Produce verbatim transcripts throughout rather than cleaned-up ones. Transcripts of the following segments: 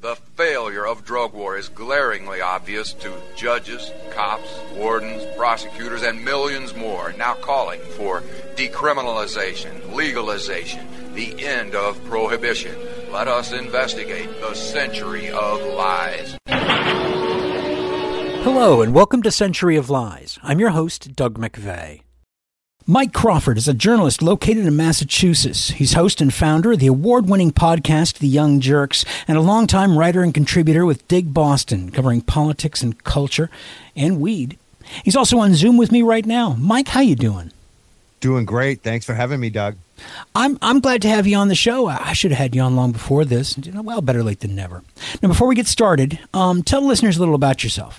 The failure of drug war is glaringly obvious to judges, cops, wardens, prosecutors, and millions more now calling for decriminalization, legalization, the end of prohibition. Let us investigate the century of lies. Hello, and welcome to Century of Lies. I'm your host, Doug McVeigh. Mike Crawford is a journalist located in Massachusetts. He's host and founder of the award-winning podcast, The Young Jerks, and a longtime writer and contributor with Dig Boston, covering politics and culture and weed. He's also on Zoom with me right now. Mike, how you doing? Doing great. Thanks for having me, Doug. I'm I'm glad to have you on the show. I should have had you on long before this. Well, better late than never. Now, before we get started, um, tell the listeners a little about yourself.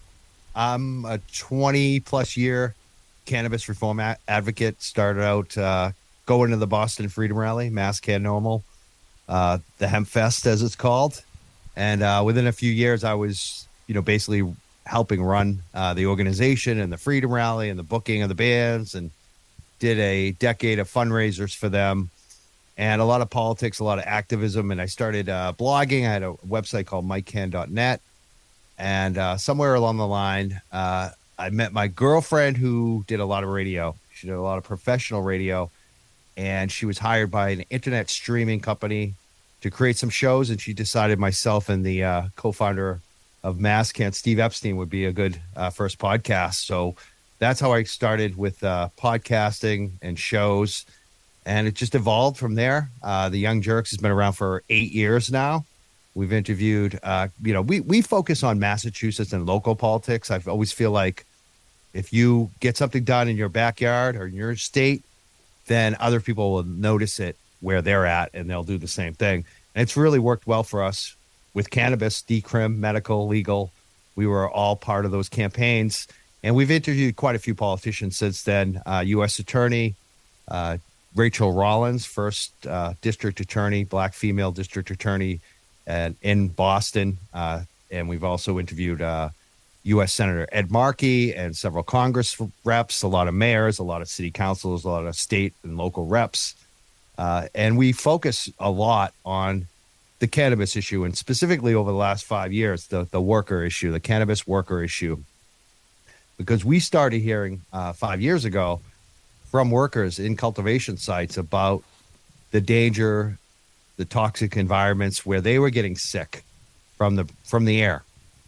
I'm a twenty-plus year cannabis reform a- advocate. Started out uh, going to the Boston Freedom Rally, Mass Can Normal, uh, the Hemp Fest as it's called. And uh, within a few years, I was, you know, basically helping run uh, the organization and the Freedom Rally and the booking of the bands, and did a decade of fundraisers for them and a lot of politics, a lot of activism. And I started uh, blogging. I had a website called mike can dot net. And uh, somewhere along the line, uh, I met my girlfriend who did a lot of radio. She did a lot of professional radio, and she was hired by an internet streaming company to create some shows. And she decided myself and the uh, co-founder of Masscan, Steve Epstein, would be a good uh, first podcast. So that's how I started with uh, podcasting and shows, and it just evolved from there. Uh, the Young Jerks has been around for eight years now. We've interviewed, uh, you know, we, we focus on Massachusetts and local politics. I always feel like if you get something done in your backyard or in your state, then other people will notice it where they're at, and they'll do the same thing. And it's really worked well for us with cannabis, decrim, medical, legal. We were all part of those campaigns, and we've interviewed quite a few politicians since then. Uh, U S Attorney uh, Rachel Rollins, first uh, district attorney, black female district attorney and in Boston. Uh, and we've also interviewed uh, U S Senator Ed Markey and several Congress reps, a lot of mayors, a lot of city councils, a lot of state and local reps. Uh, and we focus a lot on the cannabis issue, and specifically over the last five years, the, the worker issue, the cannabis worker issue, because we started hearing uh, five years ago from workers in cultivation sites about the danger, the toxic environments where they were getting sick from the from the air.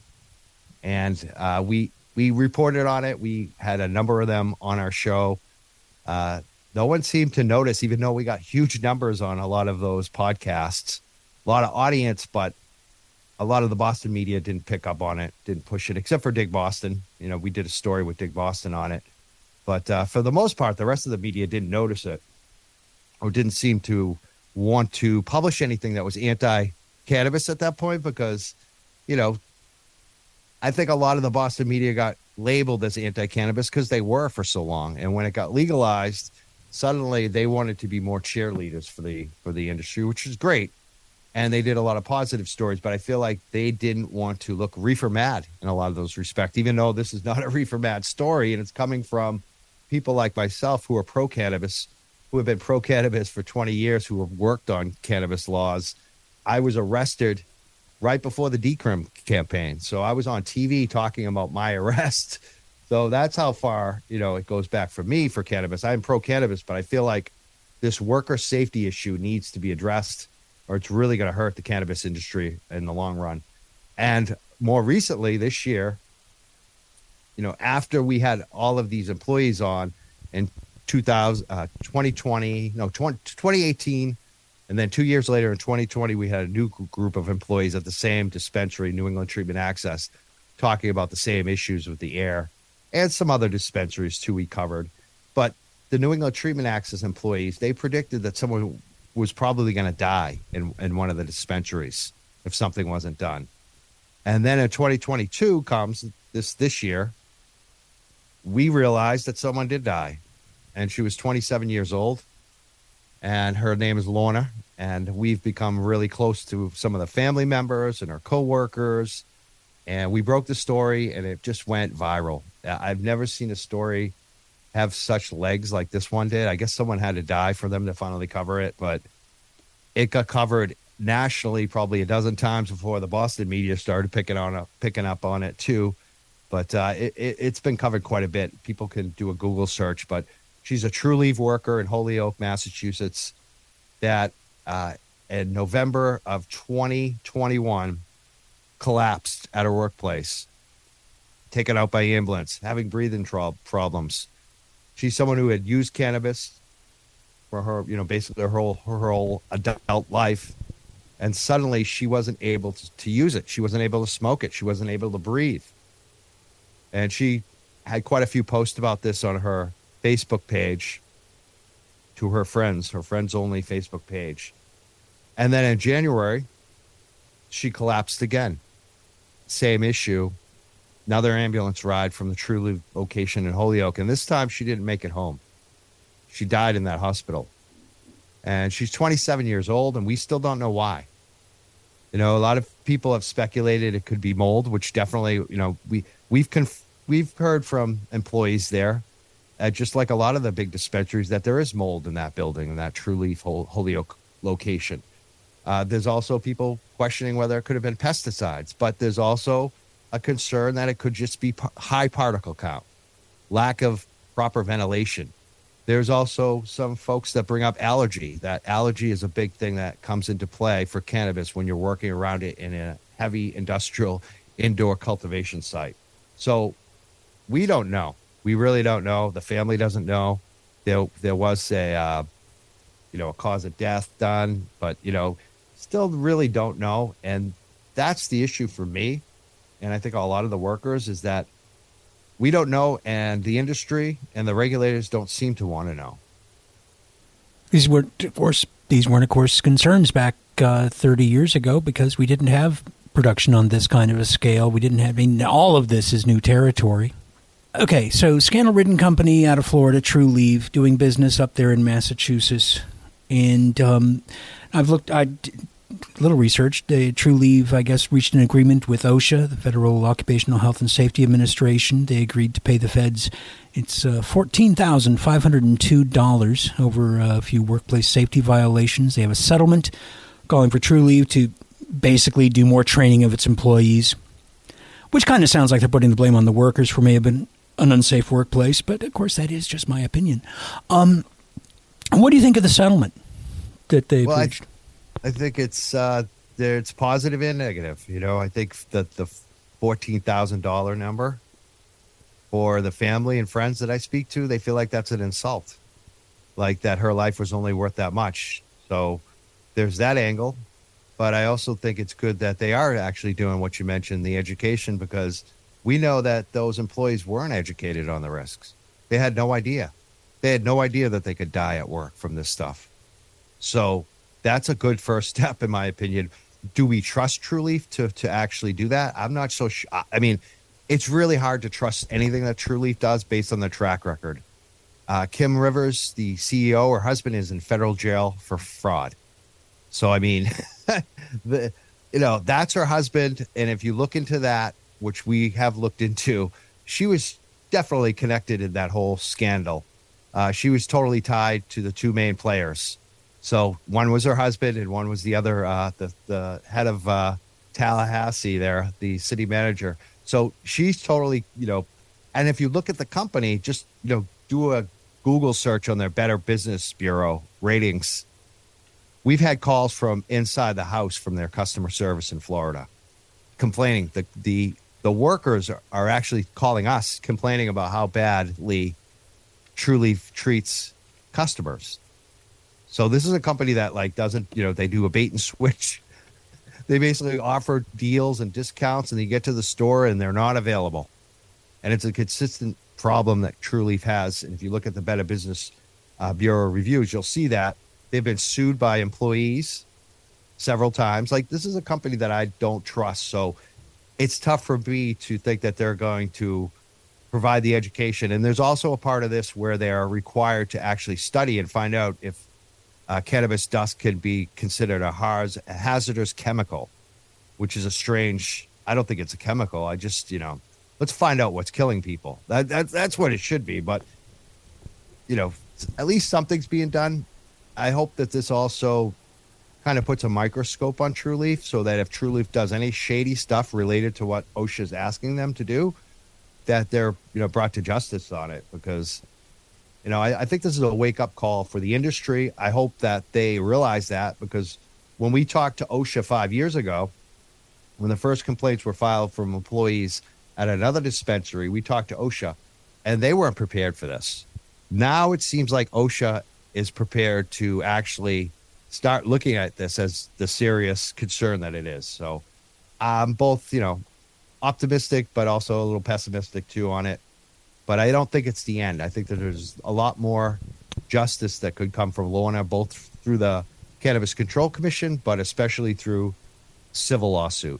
And uh, we we reported on it. We had a number of them on our show. Uh, no one seemed to notice, even though we got huge numbers on a lot of those podcasts, a lot of audience, but a lot of the Boston media didn't pick up on it, didn't push it, except for Dig Boston. You know, we did a story with Dig Boston on it. But uh, for the most part, the rest of the media didn't notice it, or didn't seem to want to publish anything that was anti-cannabis at that point, because, you know, I think a lot of the Boston media got labeled as anti-cannabis because they were for so long. And when it got legalized, suddenly they wanted to be more cheerleaders for the for the industry, which is great. And they did a lot of positive stories, but I feel like they didn't want to look reefer mad in a lot of those respects, even though this is not a reefer mad story. And it's coming from people like myself who are pro-cannabis, who have been pro-cannabis for twenty years, who have worked on cannabis laws. I was arrested right before the decrim campaign. So I was on T V talking about my arrest. So that's how far, you know, it goes back for me for cannabis. I'm pro-cannabis, but I feel like this worker safety issue needs to be addressed, or it's really going to hurt the cannabis industry in the long run. And more recently this year, you know, after we had all of these employees on in two thousand, uh, twenty twenty, no, twenty eighteen, and then two years later in twenty twenty, we had a new group of employees at the same dispensary, New England Treatment Access, talking about the same issues with the air, and some other dispensaries too we covered. But the New England Treatment Access employees, they predicted that someone was probably going to die in, in one of the dispensaries if something wasn't done. And then in twenty twenty-two comes this this year, we realized that someone did die, and she was twenty-seven years old, and her name is Lorna, and we've become really close to some of the family members and her coworkers, and we broke the story, and it just went viral. I've never seen a story have such legs like this one did. I guess someone had to die for them to finally cover it, but it got covered nationally probably a dozen times before the Boston media started picking on up, picking up on it too. But uh, it, it, it's been covered quite a bit. People can do a Google search, but she's a TrueLeave worker in Holyoke, Massachusetts, that uh, in November of twenty twenty-one collapsed at her workplace, taken out by ambulance, having breathing tro- problems. She's someone who had used cannabis for her, you know, basically her whole, her whole adult life. And suddenly she wasn't able to, to use it. She wasn't able to smoke it. She wasn't able to breathe. And she had quite a few posts about this on her Facebook page to her friends, her friends only Facebook page. And then in January, she collapsed again. Same issue. Another ambulance ride from the TrueLeave location in Holyoke. And this time she didn't make it home. She died in that hospital. And she's twenty-seven years old, and we still don't know why. You know, a lot of people have speculated it could be mold, which definitely, you know, we, we've conf- we've heard from employees there, uh, just like a lot of the big dispensaries, that there is mold in that building, in that TrueLeave Hol- Holyoke location. Uh, there's also people questioning whether it could have been pesticides, but there's also a concern that it could just be p- high particle count, lack of proper ventilation. There's also some folks that bring up allergy. That allergy is a big thing that comes into play for cannabis when you're working around it in a heavy industrial indoor cultivation site. So we don't know. We really don't know. The family doesn't know. There, there was a, uh, you know, a cause of death done, but, you know, still really don't know. And that's the issue for me. And I think a lot of the workers is that we don't know, and the industry and the regulators don't seem to want to know. These were, of course, these weren't, of course, concerns back uh, thirty years ago, because we didn't have production on this kind of a scale. We didn't have, I mean, all of this is new territory. Okay, so scandal-ridden company out of Florida, TrueLeave, doing business up there in Massachusetts. And um, I've looked, I did a little research. The TrueLeave, I guess, reached an agreement with OSHA, the Federal Occupational Health and Safety Administration. They agreed to pay the feds. It's uh, fourteen thousand five hundred two dollars over a few workplace safety violations. They have a settlement calling for TrueLeave to basically do more training of its employees, which kind of sounds like they're putting the blame on the workers for may have been an unsafe workplace. But, of course, that is just my opinion. Um, what do you think of the settlement that they've well, reached? I, I think it's uh, there. It's positive and negative. You know, I think that the fourteen thousand dollar number for the family and friends that I speak to, they feel like that's an insult, like that her life was only worth that much. So there's that angle. But I also think it's good that they are actually doing what you mentioned, the education, because we know that those employees weren't educated on the risks. They had no idea. They had no idea that they could die at work from this stuff. So that's a good first step, in my opinion. Do we trust TrueLeave to, to actually do that? I'm not so sure. I mean, it's really hard to trust anything that TrueLeave does based on their track record. Uh, Kim Rivers, the C E O, her husband is in federal jail for fraud. So, I mean, the, you know, that's her husband. And if you look into that, which we have looked into, she was definitely connected in that whole scandal. Uh, she was totally tied to the two main players. So one was her husband and one was the other, uh, the, the head of uh, Tallahassee there, the city manager. So she's totally, you know, and if you look at the company, just, you know, do a Google search on their Better Business Bureau ratings. We've had calls from inside the house from their customer service in Florida complaining. The, the, the workers are, are actually calling us complaining about how badly TrueLeave treats customers. So this is a company that like doesn't, you know, they do a bait and switch. They basically offer deals and discounts, and you get to the store and they're not available. And it's a consistent problem that TrueLeave has. And if you look at the Better Business uh, Bureau reviews, you'll see that they've been sued by employees several times. Like, this is a company that I don't trust. So it's tough for me to think that they're going to provide the education. And there's also a part of this where they are required to actually study and find out if Uh, cannabis dust can be considered a, haz- a hazardous chemical, which is a strange, I don't think it's a chemical. I just, you know, let's find out what's killing people. That, that That's what it should be. But, you know, at least something's being done. I hope that this also kind of puts a microscope on True Leaf so that if True Leaf does any shady stuff related to what OSHA is asking them to do, that they're, you know, brought to justice on it. Because, you know, I, I think this is a wake-up call for the industry. I hope that they realize that, because when we talked to OSHA five years ago, when the first complaints were filed from employees at another dispensary, we talked to OSHA, and they weren't prepared for this. Now it seems like OSHA is prepared to actually start looking at this as the serious concern that it is. So I'm both, you know, optimistic, but also a little pessimistic too on it. But I don't think it's the end. I think that there's a lot more justice that could come from Lorna, both through the Cannabis Control Commission, but especially through civil lawsuit.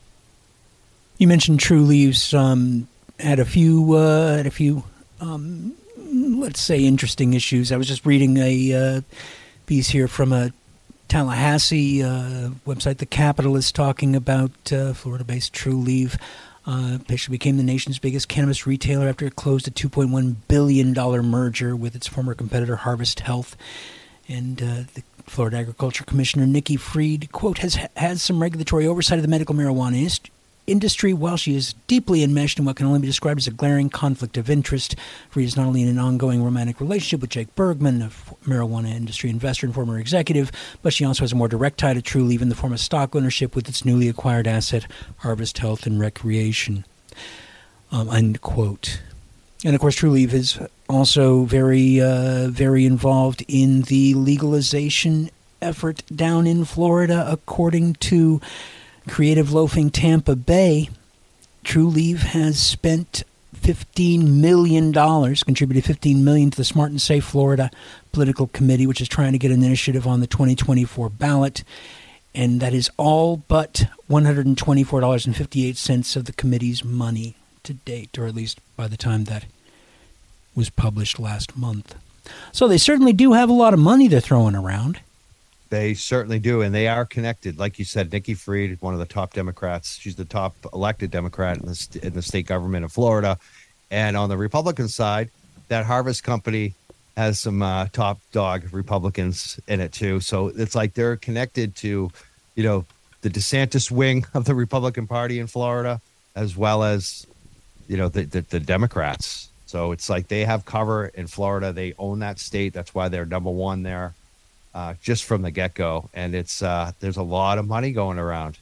You mentioned True Leaves um, had a few, uh, had a few, um, let's say, interesting issues. I was just reading a uh, piece here from a Tallahassee uh, website, The Capitalist, talking about uh, Florida-based True Leaf. Uh, officially became the nation's biggest cannabis retailer after it closed a two point one billion dollars merger with its former competitor Harvest Health. And uh, the Florida Agriculture Commissioner Nikki Fried, quote, has has some regulatory oversight of the medical marijuana ist- industry while she is deeply enmeshed in what can only be described as a glaring conflict of interest. Fried is not only in an ongoing romantic relationship with Jake Bergman, a f- marijuana industry investor and former executive, but she also has a more direct tie to True Leaf in the form of stock ownership with its newly acquired asset, Harvest Health and Recreation. Um, end quote. And, of course, True Leaf is also very, uh, very involved in the legalization effort down in Florida. According to Creative Loafing Tampa Bay, True Leaf has spent fifteen million dollars, contributed fifteen million dollars to the Smart and Safe Florida Political Committee, which is trying to get an initiative on the twenty twenty-four ballot. And that is all but one hundred twenty-four dollars and fifty-eight cents of the committee's money to date, or at least by the time that was published last month. So they certainly do have a lot of money they're throwing around. They certainly do, and they are connected. Like you said, Nikki Fried, one of the top Democrats. She's the top elected Democrat in the, st- in the state government of Florida. And on the Republican side, that Harvest Company has some uh, top dog Republicans in it, too. So it's like they're connected to, you know, the DeSantis wing of the Republican Party in Florida, as well as, you know, the, the, the Democrats. So it's like they have cover in Florida. They own that state. That's why they're number one there. Uh, just from the get-go, and it's uh, there's a lot of money going around.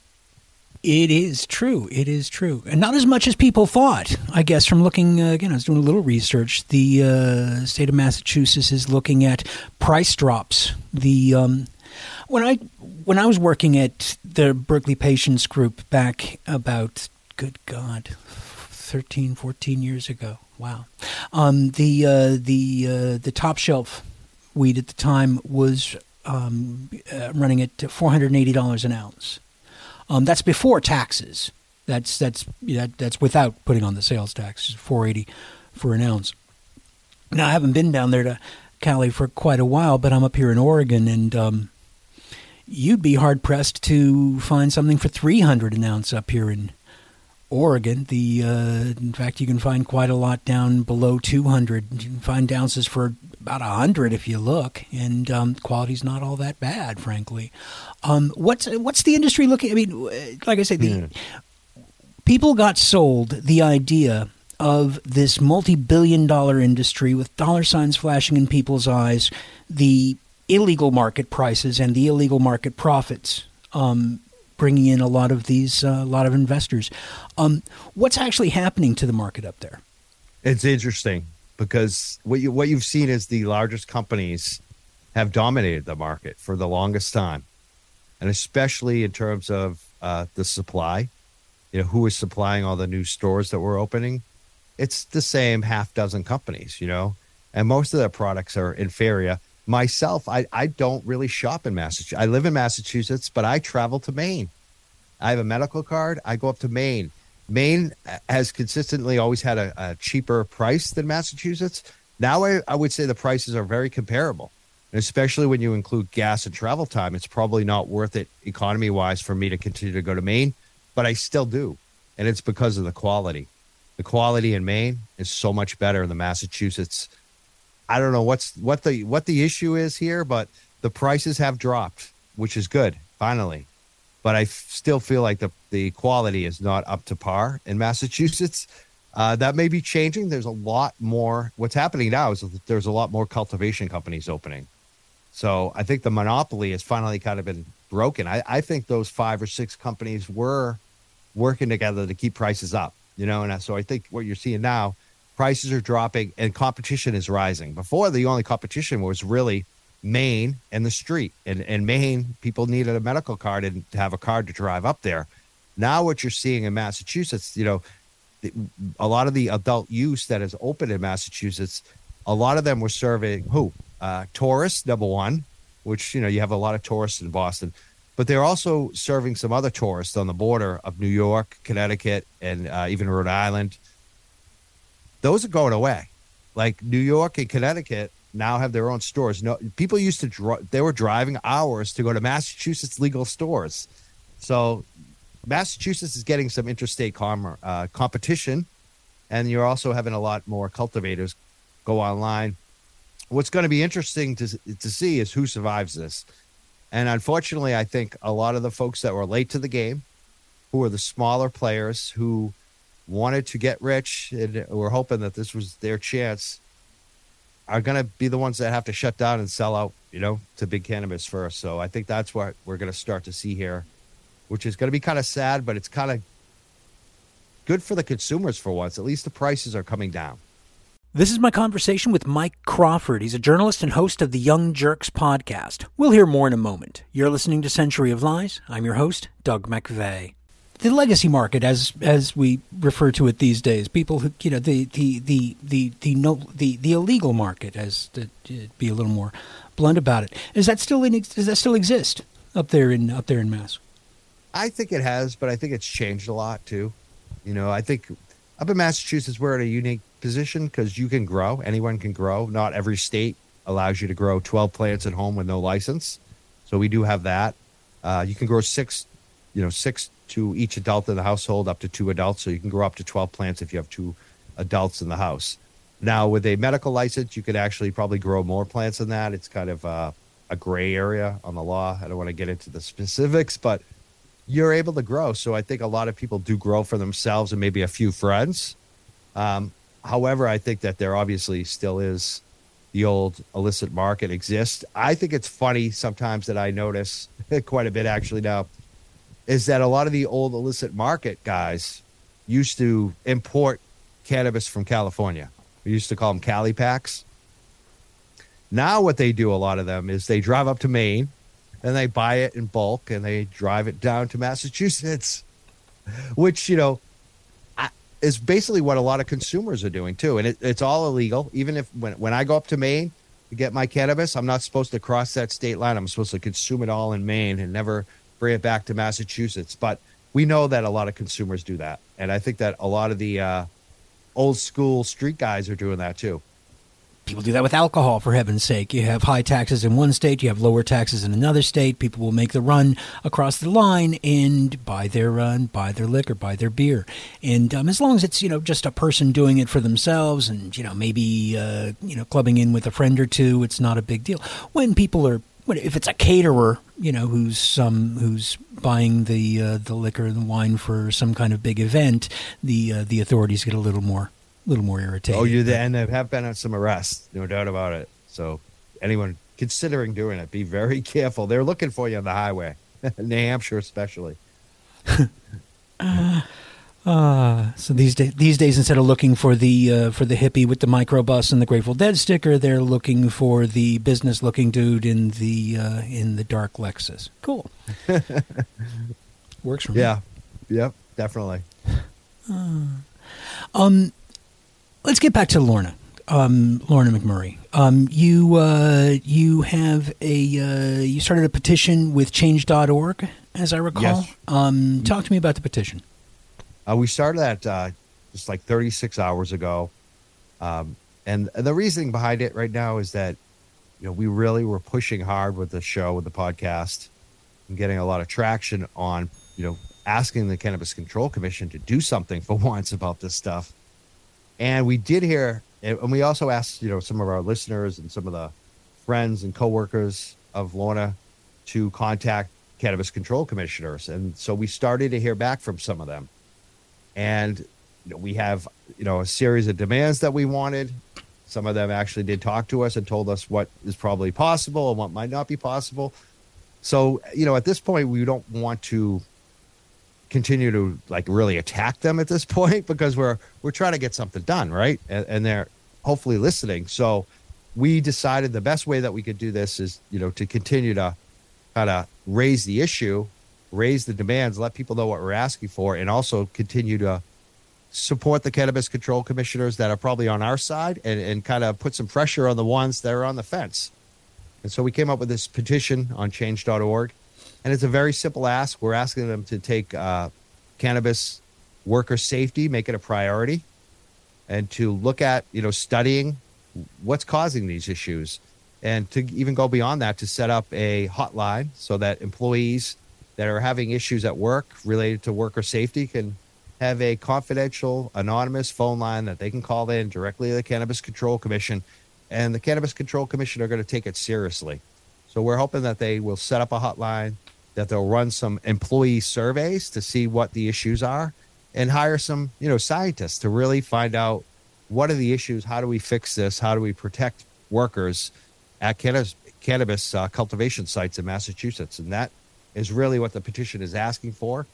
It is true. It is true. And not as much as people thought, I guess, from looking, uh, again, I was doing a little research. The uh, state of Massachusetts is looking at price drops. The um, when I when I was working at the Berkeley Patients Group back about, good God, thirteen, fourteen years ago. Wow. Um, the, uh, the, uh, the top shelf weed at the time was um, uh, running at four hundred eighty dollars an ounce. Um, that's before taxes. That's that's that, that's without putting on the sales tax. four hundred eighty dollars for an ounce. Now, I haven't been down there to Cali for quite a while, but I'm up here in Oregon, and um, you'd be hard-pressed to find something for three hundred dollars an ounce up here in Oregon. The uh, in fact, you can find quite a lot down below two hundred. You can find ounces for about one hundred if you look, and um, quality's not all that bad, frankly. Um, what's what's the industry looking? I mean, like I said, the mm. people got sold the idea of this multi-billion dollar industry with dollar signs flashing in people's eyes, the illegal market prices and the illegal market profits. Um, bringing in a lot of these, a uh, lot of investors. Um, what's actually happening to the market up there? It's interesting because what you what you've seen is the largest companies have dominated the market for the longest time, and especially in terms of uh, the supply. You know, who is supplying all the new stores that we're opening? It's the same half dozen companies, you know, and most of their products are inferior. Myself, I, I don't really shop in Massachusetts. I live in Massachusetts, but I travel to Maine. I have a medical card. I go up to Maine. Maine has consistently always had a, a cheaper price than Massachusetts. Now I, I would say the prices are very comparable, and especially when you include gas and travel time. It's probably not worth it economy-wise for me to continue to go to Maine, but I still do, and it's because of the quality. The quality in Maine is so much better than Massachusetts. I don't know what's what the what the issue is here, but the prices have dropped. which is good, finally. But I f- still feel like the, the quality is not up to par in Massachusetts. Uh, that may be changing. There's a lot more. What's happening now is that there's a lot more cultivation companies opening. So I think the monopoly has finally kind of been broken. I, I think those five or six companies were working together to keep prices up, you know, and so I think what you're seeing now, prices are dropping and competition is rising. Before, the only competition was really Maine and the street. And in Maine, people needed a medical card and to have a card to drive up there. Now what you're seeing in Massachusetts, you know, a lot of the adult use that is open in Massachusetts, a lot of them were serving who? Uh, tourists, number one, which, you know, you have a lot of tourists in Boston. But they're also serving some other tourists on the border of New York, Connecticut, and uh, even Rhode Island. Those are going away. Like New York and Connecticut now have their own stores. No, people used to dr- they were driving hours to go to Massachusetts legal stores. So Massachusetts is getting some interstate com- uh, competition, and you're also having a lot more cultivators go online. What's going to be interesting to to see is who survives this. And unfortunately, I think a lot of the folks that were late to the game, who are the smaller players who wanted to get rich and were hoping that this was their chance, are going to be the ones that have to shut down and sell out, you know, to big cannabis first. So I think that's what we're going to start to see here, which is going to be kind of sad, but it's kind of good for the consumers for once. At least the prices are coming down. This is my conversation with Mike Crawford. He's a journalist and host of the Young Jerks podcast. We'll hear more in a moment. You're listening to Century of Lies. I'm your host, Doug McVeigh. The legacy market, as as we refer to it these days, people who, you know, the the the the the no the, the illegal market, as to be a little more blunt about it, is that still in, does that still exist up there in up there in Mass? I think it has, but I think it's changed a lot too. You know, I think up in Massachusetts we're in a unique position because you can grow. Anyone can grow. Not every state allows you to grow twelve plants at home with no license. So we do have that. Uh, you can grow six, you know, six to each adult in the household, up to two adults. So you can grow up to twelve plants if you have two adults in the house. Now, with a medical license, you could actually probably grow more plants than that. It's kind of uh, a gray area on the law. I don't want to get into the specifics, but you're able to grow. So I think a lot of people do grow for themselves and maybe a few friends. Um, However, I think that there obviously still is the old illicit market exists. I think it's funny sometimes that I notice quite a bit actually now is that a lot of the old illicit market guys used to import cannabis from California. We used to call them Cali packs. Now what they do, a lot of them, is they drive up to Maine and they buy it in bulk and they drive it down to Massachusetts, which, you know, is basically what a lot of consumers are doing too. And it, it's all illegal. Even if when, when I go up to Maine to get my cannabis, I'm not supposed to cross that state line. I'm supposed to consume it all in Maine and never bring it back to Massachusetts. But we know that a lot of consumers do that. And I think that a lot of the uh, old school street guys are doing that too. People do that with alcohol, for heaven's sake. You have high taxes in one state, you have lower taxes in another state. People will make the run across the line and buy their uh, buy their liquor, buy their beer. And um, as long as it's, you know, just a person doing it for themselves and, you know, maybe, uh, you know, clubbing in with a friend or two, it's not a big deal. When people are, if it's a caterer, you know, who's um, who's buying the uh, the liquor and the wine for some kind of big event, the uh, the authorities get a little more. A little more irritating. Oh, you and there have been some arrests, no doubt about it. So anyone considering doing it, be very careful. They're looking for you on the highway, New Hampshire especially. uh, uh, so these days, these days, instead of looking for the uh, for the hippie with the microbus and the Grateful Dead sticker, they're looking for the business-looking dude in the uh, in the dark Lexus. Cool. Works for me. Yeah. Yep. Definitely. Uh, um. Let's get back to Lorna, um, Lorna McMurray. Um, you uh, you have a uh, you started a petition with change dot org, as I recall. Yes. Um, talk to me about the petition. Uh, we started that uh, just like thirty-six hours ago, um, and the reasoning behind it right now is that, you know, we really were pushing hard with the show, with the podcast, and getting a lot of traction on, you know, asking the Cannabis Control Commission to do something for once about this stuff. And we did hear, and we also asked, you know, some of our listeners and some of the friends and coworkers of Lorna to contact cannabis control commissioners. And so we started to hear back from some of them. And you know, we have, you know, a series of demands that we wanted. Some of them actually did talk to us and told us what is probably possible and what might not be possible. So, you know, at this point, we don't want to continue to like really attack them at this point, because we're we're trying to get something done, right? And, and they're hopefully listening. So we decided the best way that we could do this is, you know, to continue to kind of raise the issue, raise the demands, let people know what we're asking for, and also continue to support the cannabis control commissioners that are probably on our side, and, and kind of put some pressure on the ones that are on the fence. And so we came up with this petition on change dot org, and it's a very simple ask. We're asking them to take uh, cannabis worker safety, make it a priority, and to look at, you know, studying what's causing these issues, and to even go beyond that, to set up a hotline so that employees that are having issues at work related to worker safety can have a confidential, anonymous phone line that they can call in directly to the Cannabis Control Commission, and the Cannabis Control Commission are going to take it seriously. So we're hoping that they will set up a hotline, that they'll run some employee surveys to see what the issues are, and hire some, you know, scientists to really find out what are the issues, how do we fix this, how do we protect workers at cannabis, cannabis uh, cultivation sites in Massachusetts. And that is really what the petition is asking for.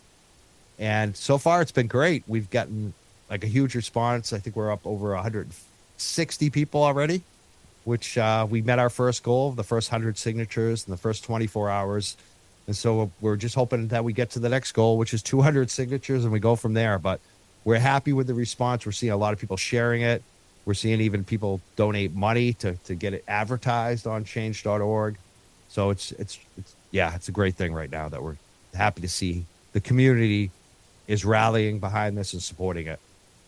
And so far, it's been great. We've gotten like a huge response. I think we're up over one hundred sixty people already, which uh, we met our first goal, the first one hundred signatures in the first twenty-four hours. And so we're just hoping that we get to the next goal, which is two hundred signatures, and we go from there. But we're happy with the response. We're seeing a lot of people sharing it. We're seeing even people donate money to, to get it advertised on change dot org. So it's, it's, it's, yeah, it's a great thing right now that we're happy to see the community is rallying behind this and supporting it.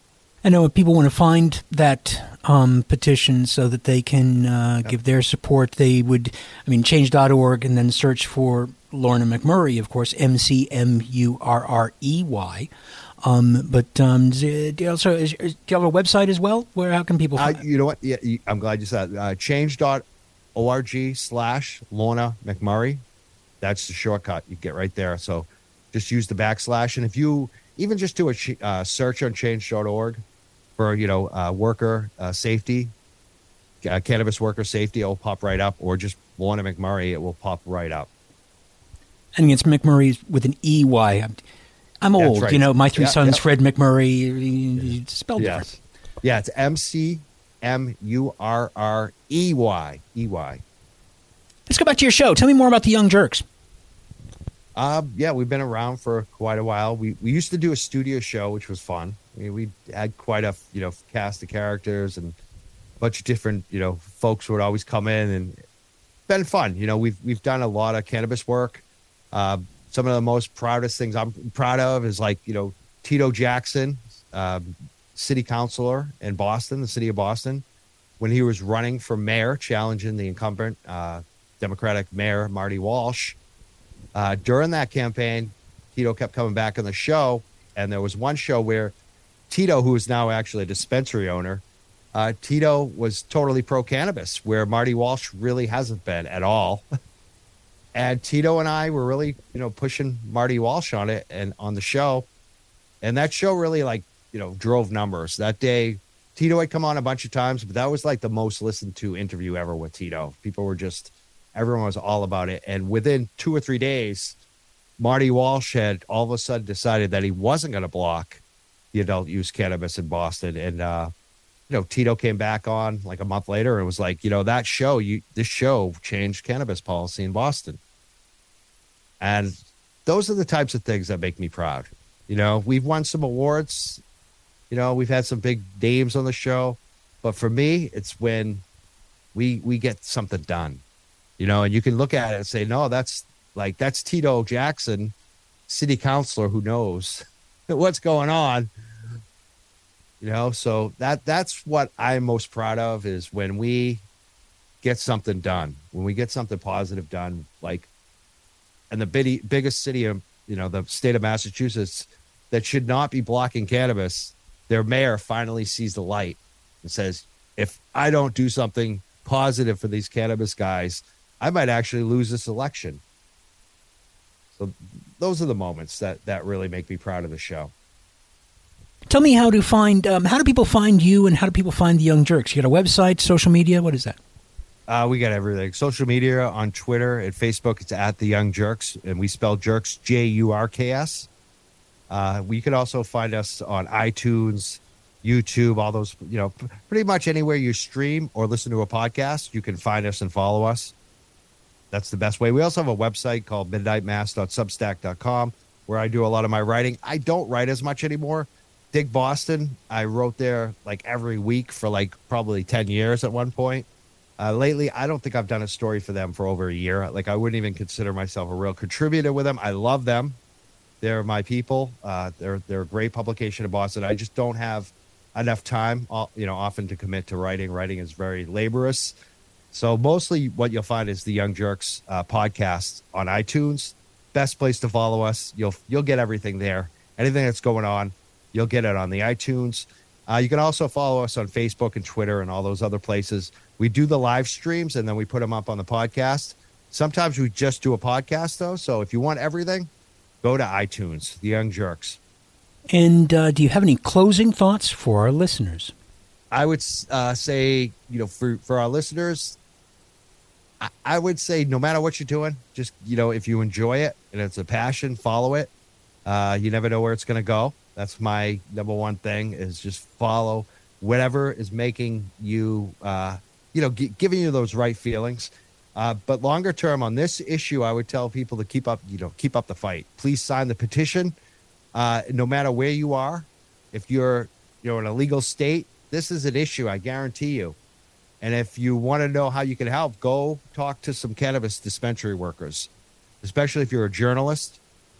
I know if people want to find that um, petition so that they can uh, yep. give their support, they would, I mean, change dot org, and then search for Lorna McMurray, of course, M C M U R R E Y. Um, but um, do you also is, do you have a website as well? Where how can people find uh, You know what? Yeah, I'm glad you said uh, change dot org slash Lorna McMurray. That's the shortcut. You get right there. So just use the backslash. And if you even just do a uh, search on change dot org for, you know, uh, worker uh, safety, uh, cannabis worker safety, it will pop right up. Or just Lorna McMurray, it will pop right up. And it's McMurray with an E Y. I'm, I'm old. Right. You know, my three yeah, sons, yeah. Fred McMurray, spelled yes. different. Yeah, it's M C M U R R E Y. E Y. Let's go back to your show. Tell me more about the Young Jerks. Uh, yeah, we've been around for quite a while. We we used to do a studio show, which was fun. I mean, we had quite a, you know, cast of characters, and a bunch of different, you know, folks would always come in, and it's been fun. You know, we've we've done a lot of cannabis work. Uh, some of the most proudest things I'm proud of is, like, you know, Tito Jackson, um, city councilor in Boston, the city of Boston, when he was running for mayor, challenging the incumbent uh, Democratic mayor, Marty Walsh. Uh, during that campaign, Tito kept coming back on the show, and there was one show where Tito, who is now actually a dispensary owner, uh, Tito was totally pro-cannabis, where Marty Walsh really hasn't been at all. And Tito and I were really, you know, pushing Marty Walsh on it and on the show. And that show really, like, you know, drove numbers. That day, Tito had come on a bunch of times, but that was like the most listened to interview ever with Tito. People were just, everyone was all about it. And within two or three days, Marty Walsh had all of a sudden decided that he wasn't going to block the adult use cannabis in Boston. And, uh, you know, Tito came back on like a month later and was like, you know, that show, you, this show changed cannabis policy in Boston. And those are the types of things that make me proud. You know, we've won some awards, you know, we've had some big names on the show, but for me, it's when we, we get something done, you know, and you can look at it and say, no, that's like, that's Tito Jackson, city councilor, who knows what's going on. You know, so that that's what I'm most proud of, is when we get something done, when we get something positive done, like, and the big, biggest city of, you know, the state of Massachusetts that should not be blocking cannabis, their mayor finally sees the light and says, if I don't do something positive for these cannabis guys, I might actually lose this election. So those are the moments that, that really make me proud of the show. Tell me how to find, um, how do people find you and how do people find the Young Jerks? You got a website, social media? What is that? Uh, we got everything. Social media on Twitter and Facebook, it's at the Young Jerks, and we spell jerks J U R K S. Uh, we could also find us on iTunes, YouTube, all those, you know, pretty much anywhere you stream or listen to a podcast, you can find us and follow us. That's the best way. We also have a website called midnight mass dot substack dot com where I do a lot of my writing. I don't write as much anymore. Dig Boston, I wrote there like every week for like probably ten years at one point. Uh, lately, I don't think I've done a story for them for over a year. Like, I wouldn't even consider myself a real contributor with them. I love them. They're my people. Uh, they're they're a great publication in Boston. I just don't have enough time, you know, often to commit to writing. Writing is very laborious. So mostly what you'll find is the Young Jerks uh, podcast on iTunes. Best place to follow us. You'll you'll get everything there. Anything that's going on, you'll get it on the iTunes. Uh, you can also follow us on Facebook and Twitter and all those other places. We do the live streams, and then we put them up on the podcast. Sometimes we just do a podcast, though. So if you want everything, go to iTunes, The Young Jerks. And uh, do you have any closing thoughts for our listeners? I would uh, say, you know, for, for our listeners, I, I would say no matter what you're doing, just, you know, if you enjoy it and it's a passion, follow it. Uh, you never know where it's going to go. That's my number one thing, is just follow whatever is making you, uh, you know, g- giving you those right feelings. Uh, but longer term on this issue, I would tell people to keep up, you know, keep up the fight. Please sign the petition. Uh, no matter where you are, if you're, you know, in a legal state, this is an issue, I guarantee you. And if you want to know how you can help, go talk to some cannabis dispensary workers, especially if you're a journalist.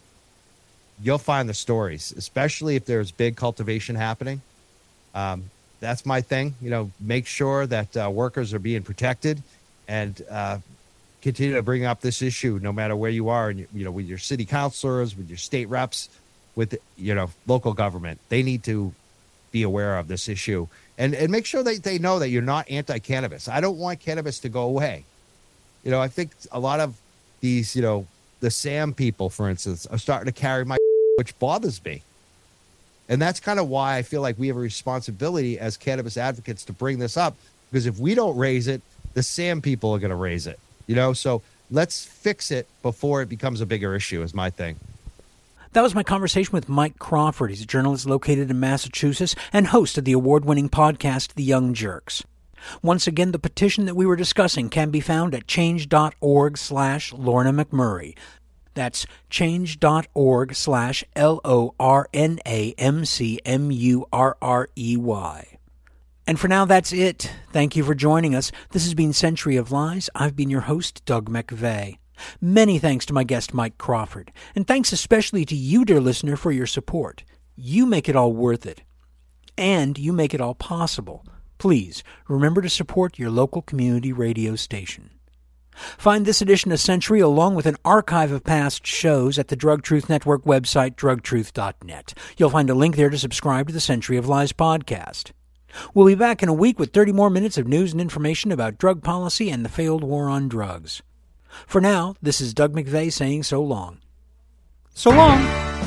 You'll find the stories, especially if there's big cultivation happening. Um, that's my thing. You know, make sure that uh, workers are being protected, and uh, continue to bring up this issue no matter where you are, and you know, with your city councilors, with your state reps, with, you know, local government. They need to be aware of this issue, and and make sure that they know that you're not anti-cannabis. I don't want cannabis to go away. You know, I think a lot of these, you know, the Sam people, for instance, are starting to carry my, which bothers me. And that's kind of why I feel like we have a responsibility as cannabis advocates to bring this up, because if we don't raise it, the Sam people are going to raise it, you know? So let's fix it before it becomes a bigger issue, is my thing. That was my conversation with Mike Crawford. He's a journalist located in Massachusetts and host of the award-winning podcast, The Young Jerks. Once again, the petition that we were discussing can be found at change.org slash Lorna McMurray. That's change.org slash L O R N A M C M U R R E Y. And for now, that's it. Thank you for joining us. This has been Century of Lies. I've been your host, Doug McVeigh. Many thanks to my guest, Mike Crawford. And thanks especially to you, dear listener, for your support. You make it all worth it. And you make it all possible. Please remember to support your local community radio station. Find this edition of Century along with an archive of past shows at the Drug Truth Network website, drug truth dot net. You'll find a link there to subscribe to the Century of Lies podcast. We'll be back in a week with thirty more minutes of news and information about drug policy and the failed war on drugs. For now, this is Doug McVeigh saying so long. So long!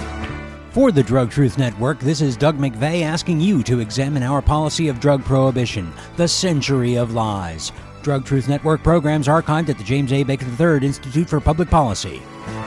For the Drug Truth Network, this is Doug McVeigh asking you to examine our policy of drug prohibition, the Century of Lies. Drug Truth Network programs archived at the James A. Baker the third Institute for Public Policy.